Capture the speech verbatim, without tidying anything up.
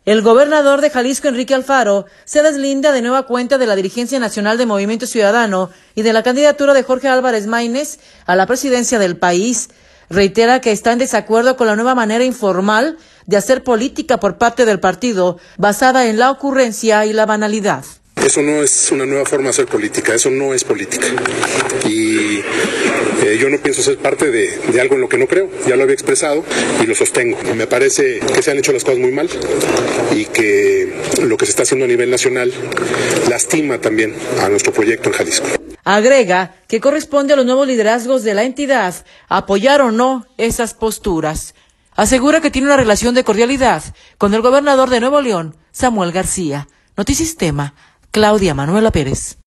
El gobernador de Jalisco, Enrique Alfaro, se deslinda de nueva cuenta de la dirigencia nacional de Movimiento Ciudadano y de la candidatura de Jorge Álvarez Maínez a la presidencia del país. Reitera que está en desacuerdo con la nueva manera informal de hacer política por parte del partido, basada en la ocurrencia y la banalidad. Eso no es una nueva forma de hacer política, eso no es política. Y eh, yo no pienso ser parte de, de algo en lo que no creo, ya lo había expresado y lo sostengo. Me parece que se han hecho las cosas muy mal y que lo que se está haciendo a nivel nacional lastima también a nuestro proyecto en Jalisco. Agrega que corresponde a los nuevos liderazgos de la entidad apoyar o no esas posturas. Asegura que tiene una relación de cordialidad con el gobernador de Nuevo León, Samuel García. Notisistema, Claudia Manuela Pérez.